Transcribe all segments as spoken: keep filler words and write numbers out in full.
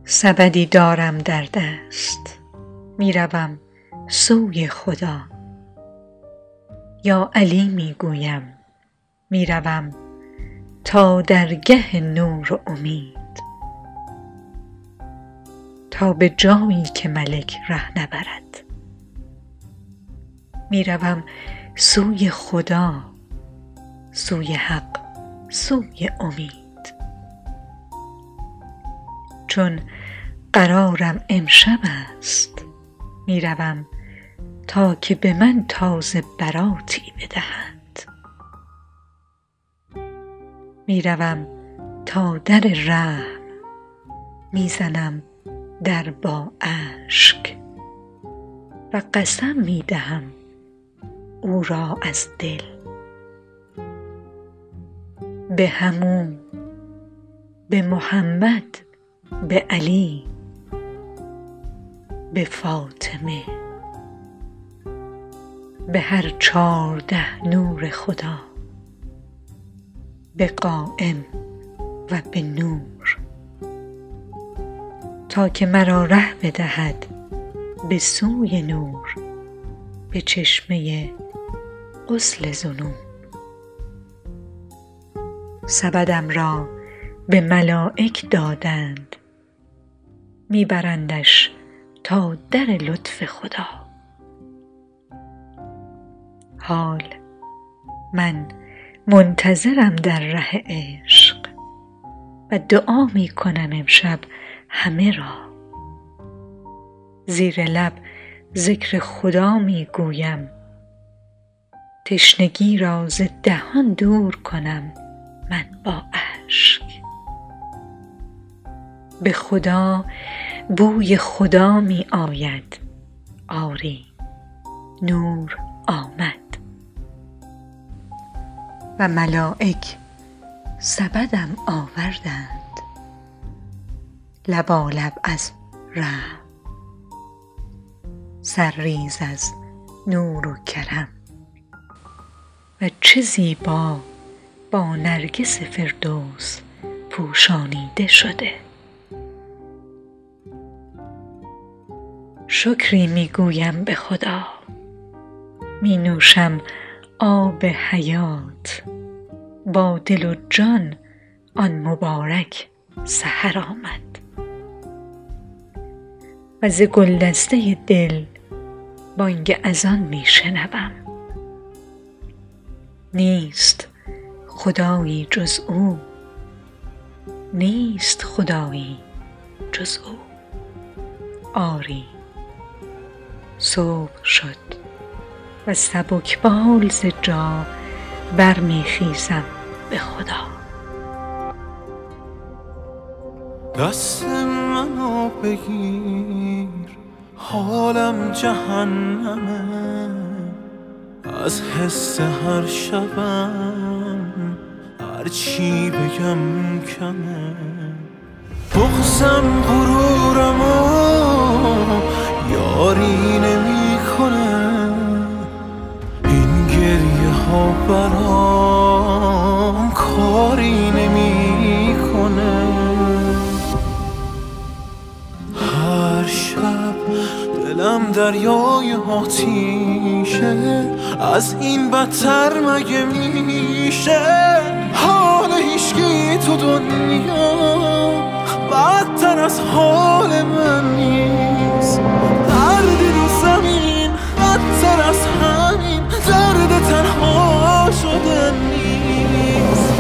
سبدی دارم در دست، می روم سوی خدا. یا علی می گویم، می روم تا درگه نور و امید، تا به جایی که ملک ره نبرد. می روم سوی خدا، سوی حق، سوی امید. چون قرارم امشب است، می روم تا که به من تازه براتی بدهند. می روم تا در رحم، می زنم در با اشک و قسم می دهم او را از دل. به عمو، به محمد، به علی، به فاطمه، به هر چارده نور خدا، به قائم و به نور، تا که مرا ره بدهد به سوی نور، به چشمه غسل ذنوب. سبدم را به ملائک دادند، می برندش تا در لطف خدا. حال من منتظرم در ره عشق و دعا می کنم امشب همه را. زیر لب ذکر خدا می گویم، تشنگی را ز دهان دور کنم من با اشک. به خدا بوی خدا می آید، آری نور آمد. و ملائک سبدم آوردند، لبالب از رحم، سرریز از نور و کرم. و چه زیبا با نرگس فردوس پوشانیده شده. شکری می گویم به خدا، می نوشم آب حیات، با دل و جان آن مبارک سحر آمد. و ز گلدسته دل بانگ اذان می شنوم. نیست خدایی جز او، نیست خدایی جز او. آری صبح شد و سبکبال ز جا برمی خیزم به خدا. دست منو بگیر، حالم جهنمه، از حس هر شبم هر چی بگم کمه. بغضم غرورمو یاری نمی کنه، این گریه ها برام کاری نمی کنه. هر شب دلم دریای آتیشه، از این بدتر مگه میشه؟ حال هیچکی تو دنیا بدتر از حال من نیست. درد رو زمین بدتر از همین درد تنها شدن نیست.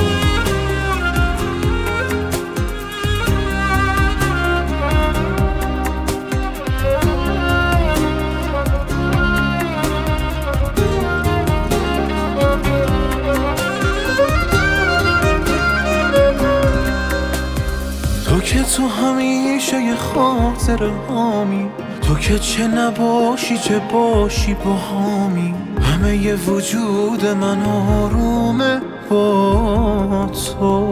تو که تو همیشه یه خاطر هامی، تو که چه نباشی چه باشی با هامی. همه ی وجود من آرومه با تو.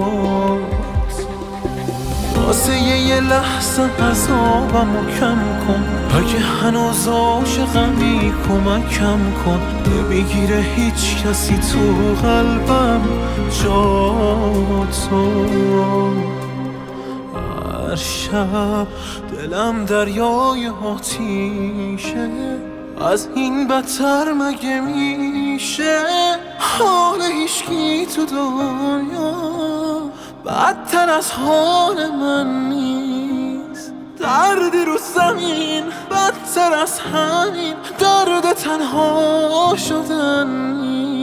واسه یه لحظه عذابمو کم کن، اگه هنوز عاشقمی کمکم کن. نمیگیره هیچ کسی تو قلبم جا تو. هر شب دلم دریای آتیشه، از این بدتر مگه میشه؟ حال هیچکی تو دنیا بدتر از حال من نیست. دردی رو زمین بدتر از همین درد تنها شدن نیست.